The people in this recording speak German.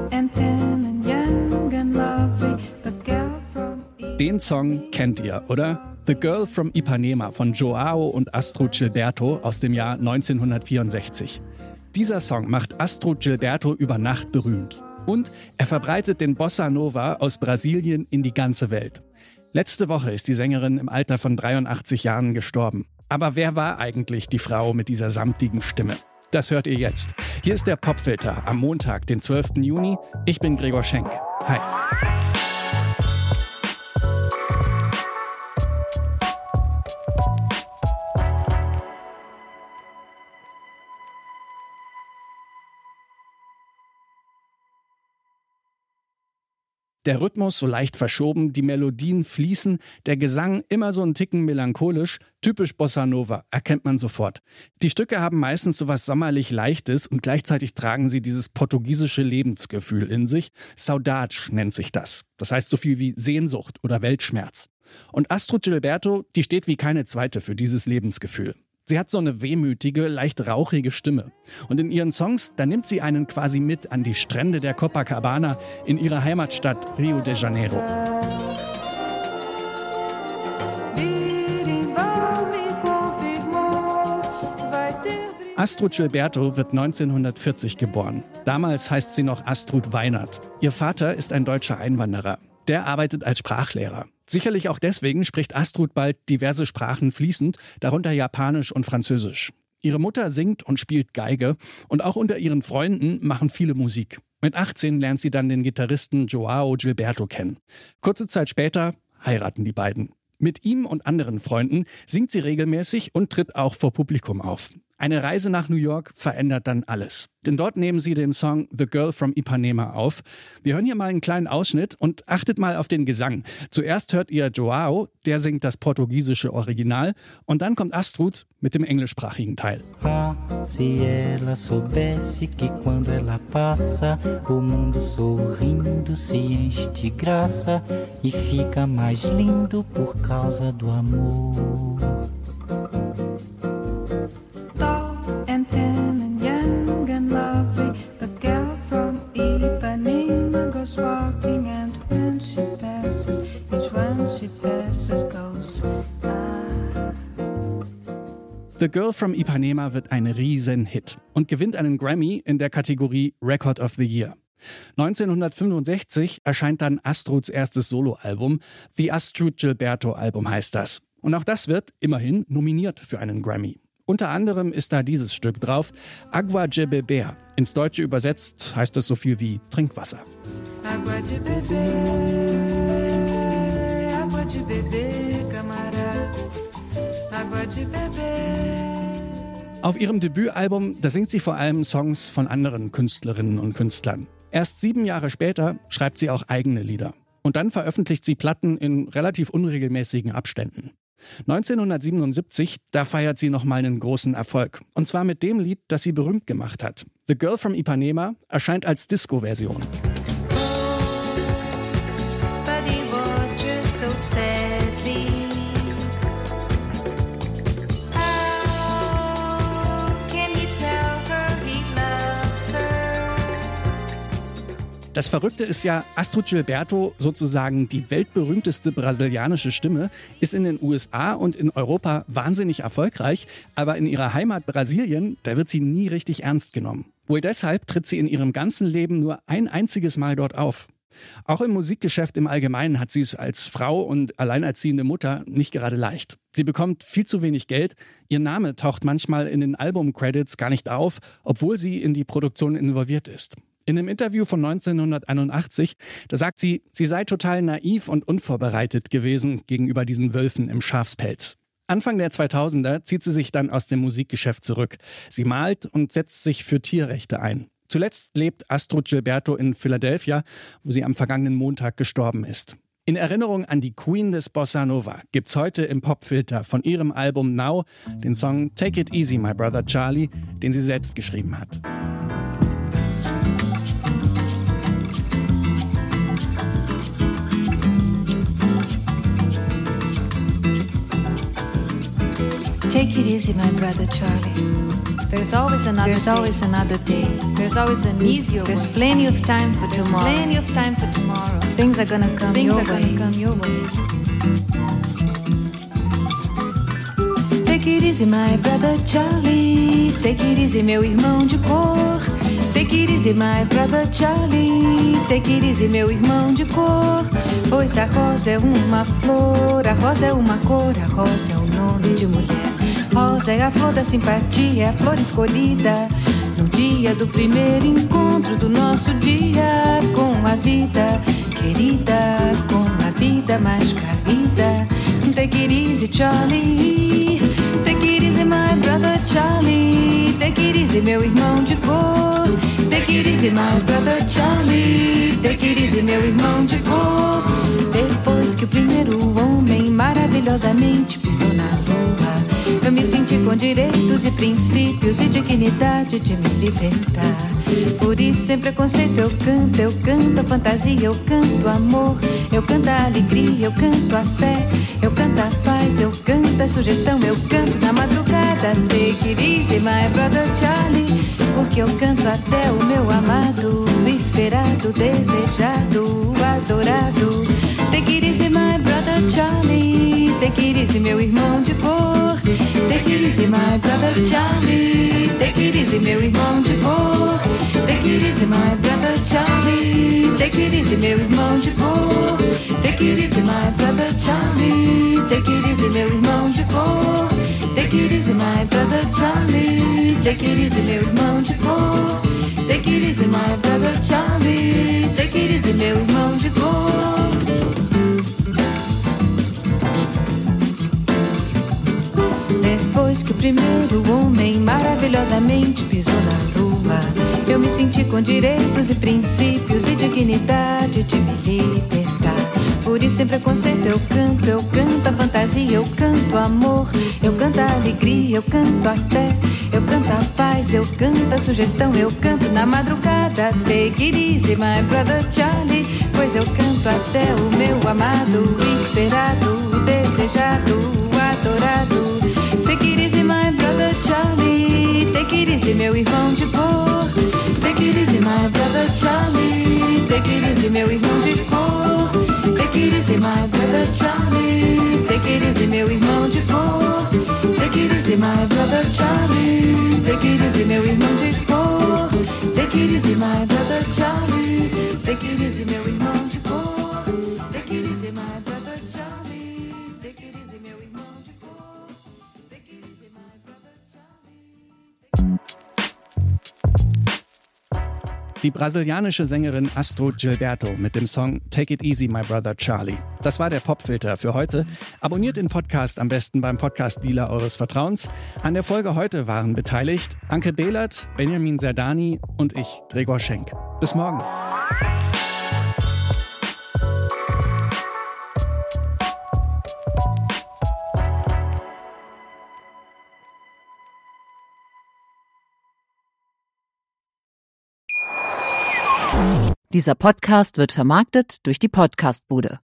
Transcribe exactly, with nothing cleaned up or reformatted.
Den Song kennt ihr, oder? The Girl from Ipanema von Joao und Astrud Gilberto aus dem Jahr neunzehnhundertvierundsechzig. Dieser Song macht Astrud Gilberto über Nacht berühmt. Und er verbreitet den Bossa Nova aus Brasilien in die ganze Welt. Letzte Woche ist die Sängerin im Alter von dreiundachtzig Jahren gestorben. Aber wer war eigentlich die Frau mit dieser samtigen Stimme? Das hört ihr jetzt. Hier ist der Popfilter am Montag, den zwölften Juni. Ich bin Gregor Schenk. Hi. Der Rhythmus so leicht verschoben, die Melodien fließen, der Gesang immer so einen Ticken melancholisch, typisch Bossa Nova, erkennt man sofort. Die Stücke haben meistens so was sommerlich Leichtes und gleichzeitig tragen sie dieses portugiesische Lebensgefühl in sich. Saudade nennt sich das. Das heißt so viel wie Sehnsucht oder Weltschmerz. Und Astrud Gilberto, die steht wie keine zweite für dieses Lebensgefühl. Sie hat so eine wehmütige, leicht rauchige Stimme. Und in ihren Songs, da nimmt sie einen quasi mit an die Strände der Copacabana in ihrer Heimatstadt Rio de Janeiro. Astrud Gilberto wird neunzehnhundertvierzig geboren. Damals heißt sie noch Astrud Weinert. Ihr Vater ist ein deutscher Einwanderer. Der arbeitet als Sprachlehrer. Sicherlich auch deswegen spricht Astrud bald diverse Sprachen fließend, darunter Japanisch und Französisch. Ihre Mutter singt und spielt Geige und auch unter ihren Freunden machen viele Musik. Mit achtzehn lernt sie dann den Gitarristen Joao Gilberto kennen. Kurze Zeit später heiraten die beiden. Mit ihm und anderen Freunden singt sie regelmäßig und tritt auch vor Publikum auf. Eine Reise nach New York verändert dann alles. Denn dort nehmen sie den Song The Girl from Ipanema auf. Wir hören hier mal einen kleinen Ausschnitt und achtet mal auf den Gesang. Zuerst hört ihr Joao, der singt das portugiesische Original. Und dann kommt Astrud mit dem englischsprachigen Teil. Ah, se ela soubesse que quando ela passa, o mundo sorrindo se enche de graça e fica mais lindo por causa do amor. The Girl from Ipanema wird ein Riesenhit und gewinnt einen Grammy in der Kategorie Record of the Year. neunzehnhundertfünfundsechzig erscheint dann Astruds erstes Soloalbum, The Astrud Gilberto Album heißt das. Und auch das wird immerhin nominiert für einen Grammy. Unter anderem ist da dieses Stück drauf, Agua de Beber. Ins Deutsche übersetzt heißt es so viel wie Trinkwasser. Agua de beber, agua de beber, camarada, agua de beber. Auf ihrem Debütalbum, da singt sie vor allem Songs von anderen Künstlerinnen und Künstlern. Erst sieben Jahre später schreibt sie auch eigene Lieder. Und dann veröffentlicht sie Platten in relativ unregelmäßigen Abständen. neunzehnhundertsiebenundsiebzig, da feiert sie nochmal einen großen Erfolg. Und zwar mit dem Lied, das sie berühmt gemacht hat. The Girl from Ipanema erscheint als Disco-Version. Das Verrückte ist ja, Astrud Gilberto, sozusagen die weltberühmteste brasilianische Stimme, ist in den U S A und in Europa wahnsinnig erfolgreich, aber in ihrer Heimat Brasilien, da wird sie nie richtig ernst genommen. Wohl deshalb tritt sie in ihrem ganzen Leben nur ein einziges Mal dort auf. Auch im Musikgeschäft im Allgemeinen hat sie es als Frau und alleinerziehende Mutter nicht gerade leicht. Sie bekommt viel zu wenig Geld, ihr Name taucht manchmal in den Album-Credits gar nicht auf, obwohl sie in die Produktion involviert ist. In einem Interview von neunzehnhunderteinundachtzig, da sagt sie, sie sei total naiv und unvorbereitet gewesen gegenüber diesen Wölfen im Schafspelz. Anfang der zweitausender zieht sie sich dann aus dem Musikgeschäft zurück. Sie malt und setzt sich für Tierrechte ein. Zuletzt lebt Astrud Gilberto in Philadelphia, wo sie am vergangenen Montag gestorben ist. In Erinnerung an die Queen des Bossa Nova gibt's heute im Popfilter von ihrem Album Now den Song Take It Easy, My Brother Charlie, den sie selbst geschrieben hat. Take it easy, my brother Charlie. There's always another There's day. always another day. There's always an easier way. There's plenty of time for There's tomorrow. There's plenty of time for tomorrow. Things are gonna come Things your are way. Gonna come your way. Take it easy, my brother Charlie. Take it easy, meu irmão de cor. Take it easy, my brother Charlie. Take it easy, meu irmão de cor. Pois a rosa é uma flor, a rosa é uma cor, a rosa é o nome de mulher. Rosa é a flor da simpatia, é a flor escolhida no dia do primeiro encontro do nosso dia com a vida, querida, com a vida mais querida. Take it easy, Charlie. Take it easy, my brother Charlie. Take it easy, meu irmão de cor. Take it easy, my brother Charlie. Take it easy, meu irmão de cor. Depois que o primeiro homem maravilhosamente pisou na lua, eu me senti com direitos e princípios e dignidade de me libertar. Por isso, sem preconceito, eu canto, eu canto a fantasia, eu canto amor, eu canto a alegria, eu canto a fé, eu canto a paz, eu canto a sugestão, eu canto na madrugada. Take it easy, my brother Charlie, porque eu canto até o meu amado, esperado, desejado, adorado. Take it easy, my brother Charlie. Take it easy, meu irmão de cor. Take it easy, my brother Charlie. Take it easy, meu irmão de cor. Take it easy, my brother Charlie. Take it easy, meu irmão de cor. Take it easy, my brother Charlie. Take it easy, meu irmão de cor. Take it easy, my brother Charlie. Take it easy, meu irmão de cor. Take it easy, my brother Charlie. Take it easy, meu irmão de cor. Depois que o primeiro homem maravilhosamente pisou na lua, eu me senti com direitos e princípios e dignidade de me libertar. Por isso, sem preconceito, eu canto, eu canto a fantasia, eu canto amor, eu canto a alegria, eu canto a fé, eu canto a paz, eu canto a sugestão, eu canto na madrugada. Take it easy, my brother Charlie, pois eu canto até o meu amado, esperado, desejado, adorado. Take it easy, my brother Charlie. Take it easy, meu irmão de cor. Take it easy, my brother Charlie. Take it easy, meu irmão de cor. Take it easy, my brother Charlie. Take it easy, meu irmão de cor. Take it easy, my brother Charlie. Take it easy, meu irmão de cor. Take it easy, my brother Charlie. Take it easy, meu irmão de cor. Take it easy, my brother Charlie. Take it easy, meu irmão de cor. Take it easy, my brother Charlie. Die brasilianische Sängerin Astrud Gilberto mit dem Song Take It Easy, My Brother Charlie. Das war der Popfilter für heute. Abonniert den Podcast am besten beim Podcast-Dealer eures Vertrauens. An der Folge heute waren beteiligt Anke Behlert, Benjamin Zerdani und ich, Gregor Schenk. Bis morgen. Dieser Podcast wird vermarktet durch die Podcastbude.